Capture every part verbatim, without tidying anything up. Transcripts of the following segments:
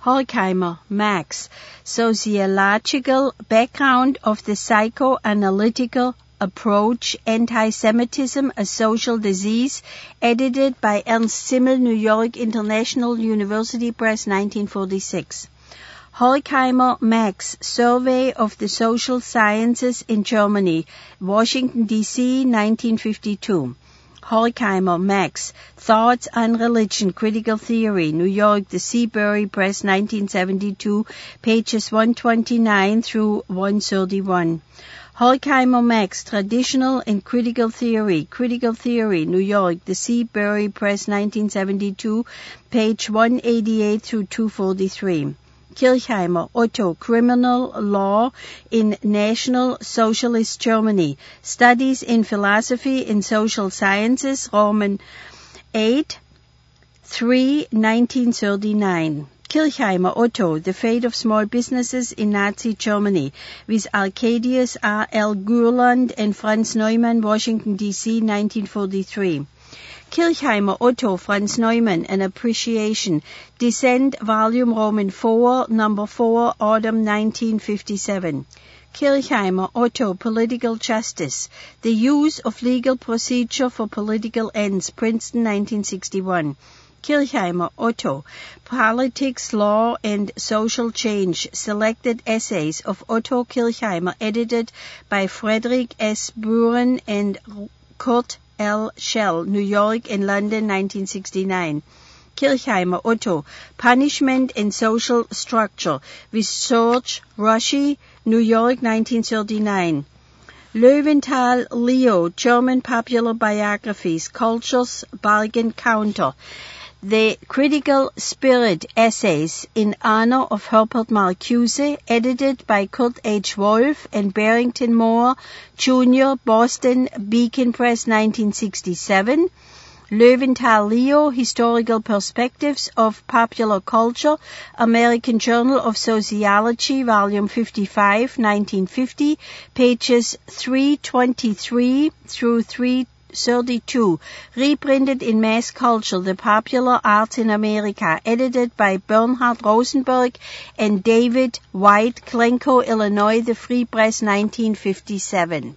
Horkheimer, Max. Sociological Background of the Psychoanalytical Approach, Anti-Semitism, a Social Disease, edited by Ernst Simmel, New York International University Press, nineteen forty-six. Horkheimer, Max. Survey of the Social Sciences in Germany, Washington, D C, nineteen fifty-two. Horkheimer, Max. Thoughts on Religion, Critical Theory, New York, the Seabury Press, nineteen seventy-two, pages one twenty-nine through one thirty-one. Horkheimer, Max. Traditional and Critical Theory, Critical Theory, New York, the Seabury Press, nineteen seventy-two, page one eighty-eight through two forty-three. Kirchheimer, Otto, Criminal Law in National Socialist Germany, Studies in Philosophy and Social Sciences, Roman eight, three, nineteen thirty-nine. Kirchheimer, Otto, The Fate of Small Businesses in Nazi Germany, with Arcadius R. L. Gurland and Franz Neumann, Washington, D C, nineteen forty-three. Kirchheimer, Otto, Franz Neumann, An Appreciation, Dissent, Volume Roman four, Number four, Autumn nineteen fifty-seven. Kirchheimer, Otto, Political Justice, The Use of Legal Procedure for Political Ends, Princeton, nineteen sixty-one. Kirchheimer, Otto, Politics, Law, and Social Change, Selected Essays of Otto Kirchheimer, edited by Frederick S. Buren and Kurt L. Schell, New York and London, nineteen sixty-nine. Kirchheimer, Otto, Punishment and Social Structure, with George Rushy, New York, nineteen thirty-nine. Löwenthal, Leo, German Popular Biographies, Cultures, Bargain Counter, The Critical Spirit Essays in Honor of Herbert Marcuse, edited by Kurt H. Wolf and Barrington Moore, Junior, Boston, Beacon Press, nineteen sixty-seven. Löwenthal, Leo, Historical Perspectives of Popular Culture, American Journal of Sociology, Volume fifty-five, nineteen fifty, pages three twenty-three through three thirty-two, reprinted in Mass Culture, The Popular Arts in America, edited by Bernhard Rosenberg and David White, Glencoe, Illinois, The Free Press, nineteen fifty-seven.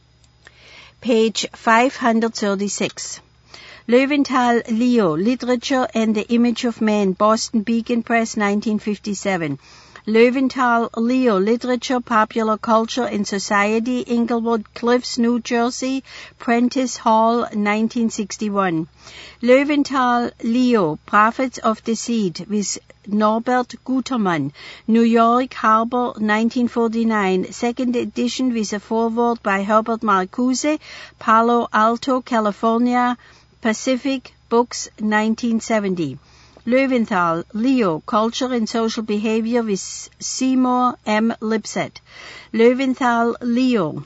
Page five thirty-six. Löwenthal, Leo, Literature and the Image of Man, Boston Beacon Press, nineteen fifty-seven. Löwenthal, Leo, Literature, Popular Culture and Society, Inglewood Cliffs, New Jersey, Prentice Hall, nineteen sixty-one. Löwenthal, Leo, Prophets of the Seed, with Norbert Gutermann, New York Harbor, nineteen forty-nine, second edition with a foreword by Herbert Marcuse, Palo Alto, California, Pacific Books, nineteen seventy. Löwenthal, Leo, Culture and Social Behavior with Seymour M. Lipset. Löwenthal, Leo,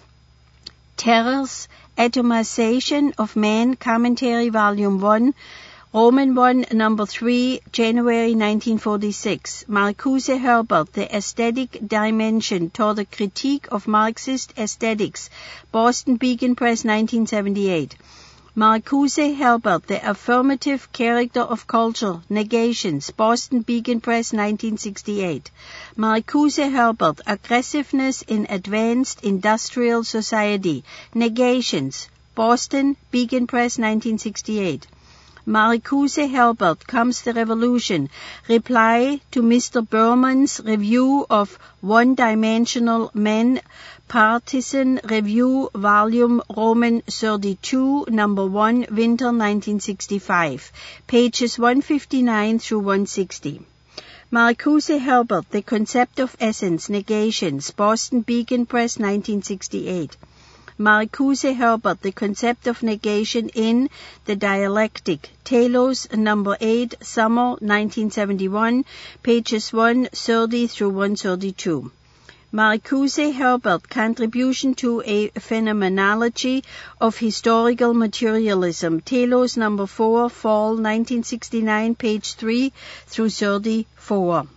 Terror's Atomization of Man, Commentary, Volume one, Roman one, Number three, January nineteen forty-six. Marcuse, Herbert, The Aesthetic Dimension toward a Critique of Marxist Aesthetics, Boston Beacon Press, nineteen seventy-eight. Marcuse, Herbert, The Affirmative Character of Culture, Negations, Boston Beacon Press, nineteen sixty-eight. Marcuse, Herbert, Aggressiveness in Advanced Industrial Society, Negations, Boston Beacon Press, nineteen sixty-eight. Marcuse, Herbert, Comes the Revolution, Reply to Mister Berman's Review of One-Dimensional Men, Partisan Review, Volume Roman thirty-two, Number one, Winter nineteen sixty-five, pages one fifty-nine through one sixty. Marcuse, Herbert, The Concept of Essence, Negations, Boston Beacon Press, nineteen sixty-eight. Marcuse, Herbert, The Concept of Negation in the Dialectic, Telos, Number eight, Summer, nineteen seventy-one, pages one thirty through one thirty-two. Marcuse, Herbert, Contribution to a Phenomenology of Historical Materialism, Telos, Number four, Fall, nineteen sixty-nine, page three through thirty-four.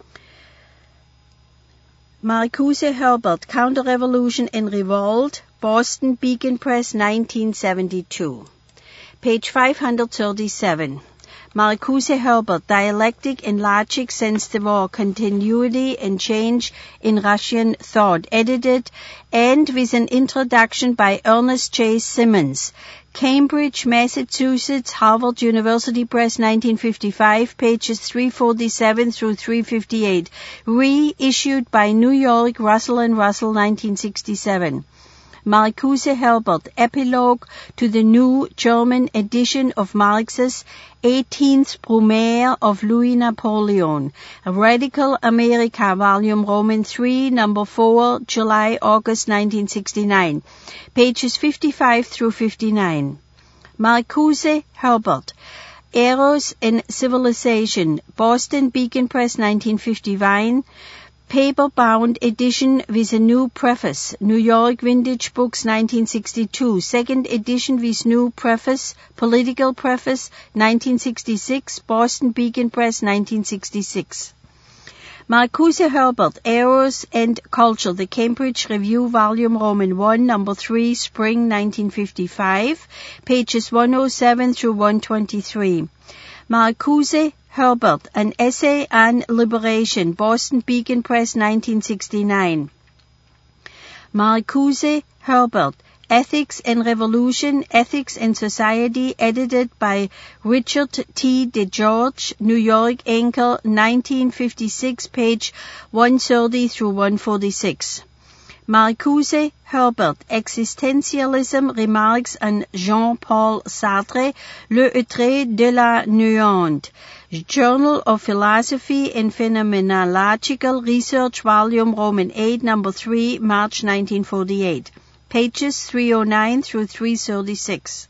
Marcuse, Herbert, Counter-Revolution and Revolt, Boston Beacon Press, nineteen seventy-two. Page five thirty-seven. Marcuse Herbert, Dialectic and Logic Since the War, Continuity and Change in Russian Thought, edited and with an introduction by Ernest J. Simmons. Cambridge, Massachusetts, Harvard University Press, nineteen fifty-five, pages three forty-seven through three fifty-eight. Reissued by New York, Russell and Russell, nineteen sixty-seven. Marcuse Herbert, Epilogue to the New German Edition of Marx's eighteenth Brumaire of Louis Napoleon. Radical America, Volume Roman three, Number four, July, August nineteen sixty-nine. Pages fifty-five through fifty-nine. Marcuse Herbert, Eros and Civilization, Boston Beacon Press, nineteen fifty-nine. Paper-bound edition with a new preface. New York Vintage Books, nineteen sixty-two. Second edition with new preface. Political preface, nineteen sixty-six. Boston Beacon Press, nineteen sixty-six. Marcuse Herbert, Eros and Culture, The Cambridge Review, Volume Roman one, Number three, Spring nineteen fifty-five, pages one oh seven through one twenty-three. Marcuse Herbert, An Essay on Liberation, Boston Beacon Press, nineteen sixty-nine. Marcuse Herbert, Ethics and Revolution, Ethics and Society, edited by Richard T. DeGeorge, New York, Anchor, nineteen fifty-six, page one thirty through one forty-six. Marcuse Herbert, Existentialism, Remarks on Jean-Paul Sartre, Le Trait de la Nuance, Journal of Philosophy and Phenomenological Research, Volume Roman eight, Number three, March nineteen forty-eight. Pages three oh nine through three thirty-six.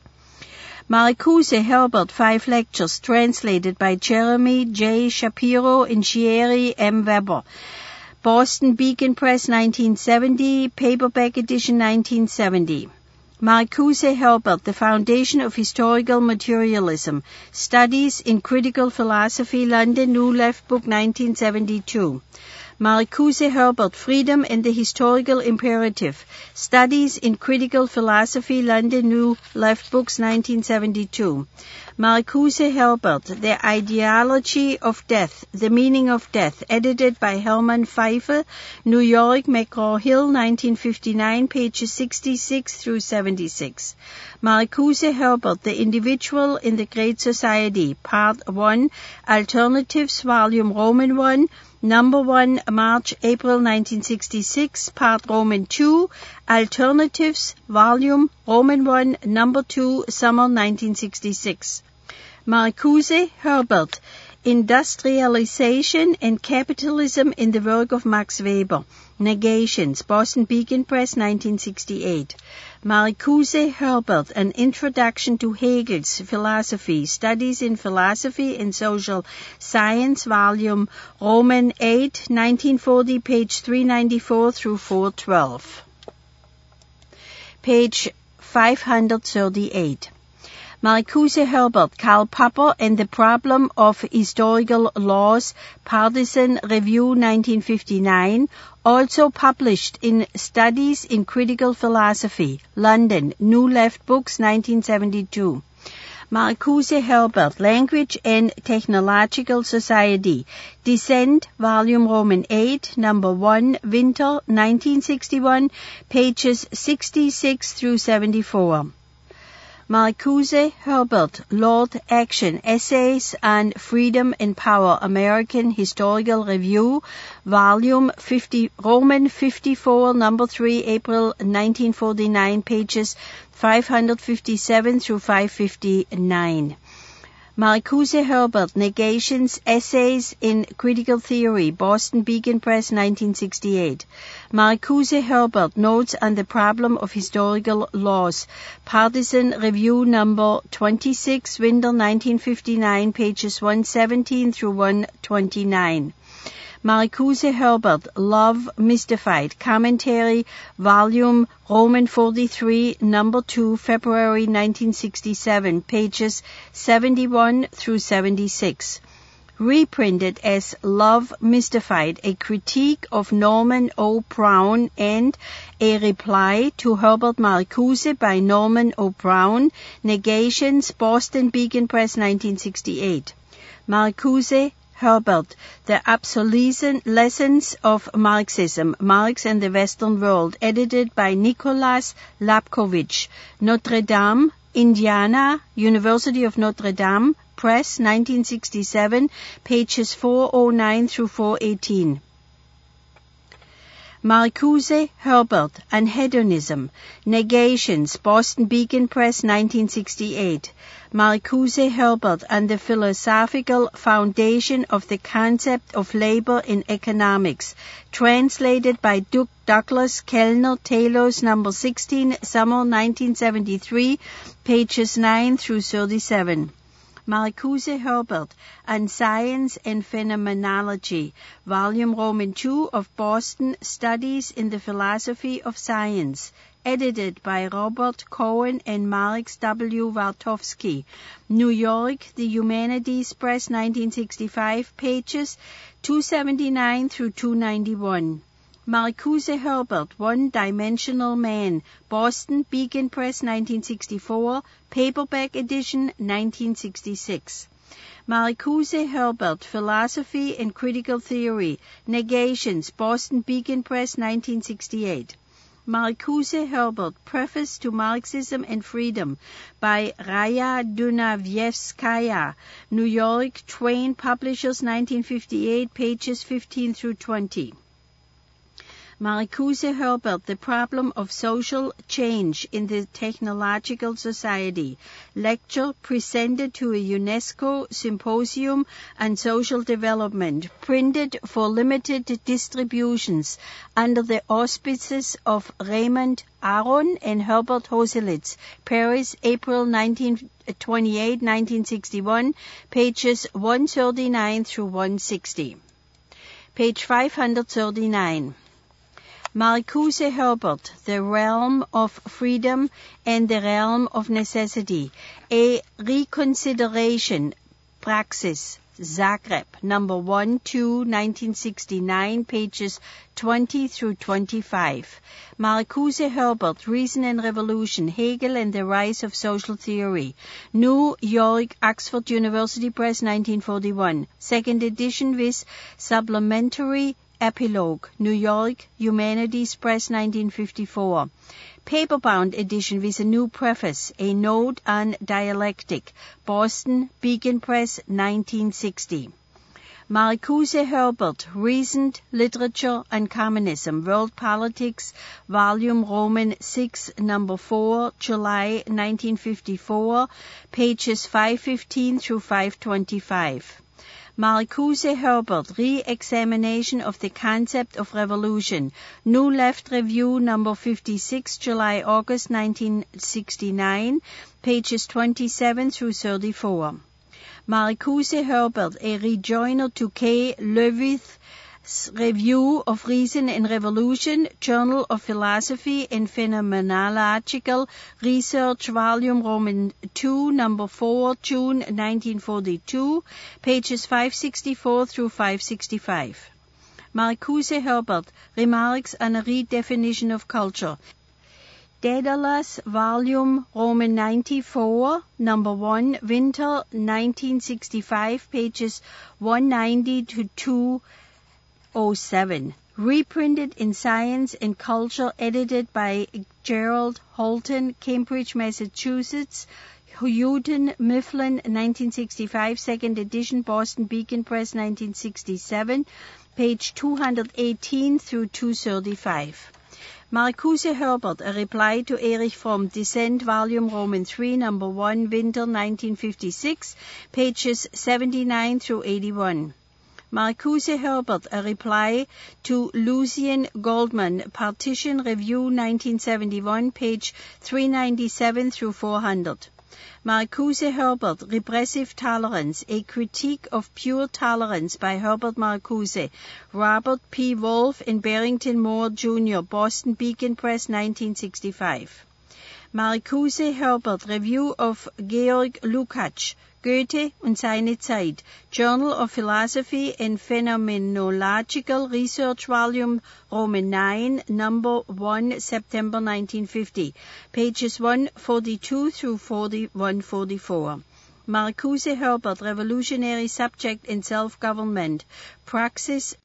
Marcuse Herbert, Five Lectures, translated by Jeremy J. Shapiro and Thierry M. Weber. Boston Beacon Press, nineteen seventy, paperback edition, nineteen seventy. Marcuse Herbert, The Foundation of Historical Materialism, Studies in Critical Philosophy, London, New Left Book, nineteen seventy-two. Marcuse Herbert, Freedom and the Historical Imperative, Studies in Critical Philosophy, London, New Left Books, nineteen seventy-two. Marcuse Herbert, The Ideology of Death, The Meaning of Death, edited by Hermann Pfeiffer, New York, McGraw-Hill, nineteen fifty-nine, pages sixty-six through seventy-six. Marcuse Herbert, The Individual in the Great Society, Part one, Alternatives, Volume Roman one, Number one, March, April nineteen sixty-six, Part Roman two, Alternatives, Volume Roman one, Number two, Summer nineteen sixty-six. Marcuse Herbert, Industrialization and Capitalism in the Work of Max Weber, Negations, Boston Beacon Press, nineteen sixty-eight. Marcuse Herbert, An Introduction to Hegel's Philosophy, Studies in Philosophy and Social Science, Volume Roman eight, nineteen forty, page three ninety-four through four twelve. Page five thirty-eight. Marcuse Herbert, Karl Popper and the Problem of Historical Laws, Partisan Review, nineteen fifty-nine, also published in Studies in Critical Philosophy, London, New Left Books, nineteen seventy-two. Marcuse Herbert, Language and Technological Society, Descent, Volume Roman eight, Number one, Winter, nineteen sixty-one, pages sixty-six through seventy-four. Marcuse Herbert, Lord Action, Essays on Freedom and Power, American Historical Review, Volume fifty, Roman fifty-four, Number three, April nineteen forty-nine, pages five fifty-seven through five fifty-nine. Marcuse Herbert, Negations, Essays in Critical Theory, Boston Beacon Press, nineteen sixty-eight. Marcuse Herbert, Notes on the Problem of Historical Laws, Partisan Review number twenty-six, Winter nineteen fifty-nine, pages one seventeen through one twenty-nine. Marcuse Herbert, Love Mystified, Commentary, Volume Roman forty-three, Number two, February nineteen sixty-seven, pages seventy-one through seventy-six. reprinted as Love Mystified, a critique of Norman O. Brown and a reply to Herbert Marcuse by Norman O. Brown, Negations, Boston Beacon Press, nineteen sixty-eight. Marcuse, Herbert, The Obsolescence of Marxism, Marx and the Western World, edited by Nicholas Lapkovich, Notre Dame, Indiana, University of Notre Dame Press, nineteen sixty-seven, pages four oh nine through four eighteen. Marcuse, Herbert, Anhedonism, Negations, Boston Beacon Press, nineteen sixty-eight. Marcuse, Herbert, and the Philosophical Foundation of the Concept of Labor in Economics, translated by Duke Douglas Kellner Taylor's number sixteen, summer nineteen seventy-three, pages nine through thirty-seven. Marcuse, Herbert, on Science and Phenomenology, Volume Roman two of Boston, Studies in the Philosophy of Science, edited by Robert Cohen and Marx W. Wartowski, New York, The Humanities Press, nineteen sixty-five, pages two seventy-nine through two ninety-one. Marcuse, Herbert, One-Dimensional Man, Boston Beacon Press, nineteen sixty-four, paperback edition, nineteen sixty-six. Marcuse, Herbert, Philosophy and Critical Theory, Negations, Boston Beacon Press, nineteen sixty-eight. Marcuse, Herbert, Preface to Marxism and Freedom by Raya Dunavyevskaya, New York, Twain Publishers, nineteen fifty-eight, pages fifteen through twenty. Marcuse, Herbert, The Problem of Social Change in the Technological Society, lecture presented to a UNESCO Symposium on Social Development, printed for limited distributions under the auspices of Raymond Aron and Herbert Hoselitz, Paris, April nineteen twenty-eight, nineteen sixty-one, pages one thirty-nine through one sixty. Page five hundred thirty-nine. Marcuse, Herbert, The Realm of Freedom and the Realm of Necessity, a Reconsideration, Praxis, Zagreb, number one, two, nineteen sixty-nine, pages twenty through twenty-five. Marcuse, Herbert, Reason and Revolution, Hegel and the Rise of Social Theory, New York, Oxford University Press, nineteen forty-one, second edition with supplementary Epilogue, New York, Humanities Press, nineteen fifty-four. Paperbound edition with a new preface, A Note on Dialectic, Boston, Beacon Press, nineteen sixty. Marcuse, Herbert, Recent Literature on Communism, World Politics, Volume Roman six, number four, July nineteen fifty-four, pages five fifteen through five twenty-five. Marcuse, Herbert, Re-Examination of the Concept of Revolution, New Left Review, number fifty-six, July-August nineteen sixty-nine, pages twenty-seven through thirty-four. Marcuse, Herbert, A Rejoinder to K. Lewith's Review of Reason and Revolution, Journal of Philosophy and Phenomenological Research, Volume Roman two, number four, June nineteen forty-two, pages five sixty-four through five sixty-five. Marcuse, Herbert, Remarks on a Redefinition of Culture, Daedalus, Volume Roman ninety-four, number one, Winter nineteen sixty-five, pages one ninety to two oh seven. Reprinted in Science and Culture, edited by Gerald Holton, Cambridge, Massachusetts, Houghton Mifflin, nineteen sixty-five, second edition, Boston Beacon Press, nineteen sixty-seven, page two eighteen through two thirty-five. Marcuse, Herbert, A Reply to Erich Fromm, Dissent, Volume Roman three, number one, Winter nineteen fifty-six, pages seventy-nine through eighty-one. Marcuse, Herbert, A Reply to Lucien Goldman, Partition Review nineteen seventy-one, page three ninety-seven through four hundred. Marcuse, Herbert, Repressive Tolerance, A Critique of Pure Tolerance by Herbert Marcuse, Robert P. Wolfe and Barrington Moore, Junior, Boston Beacon Press, nineteen sixty-five. Marcuse, Herbert, Review of Georg Lukács, Goethe und seine Zeit. Journal of Philosophy and Phenomenological Research, Volume Roman nine, Number one, September nineteen fifty, pages one forty-two through one forty-four. Marcuse Herbert, Revolutionary Subject in Self-Government, Praxis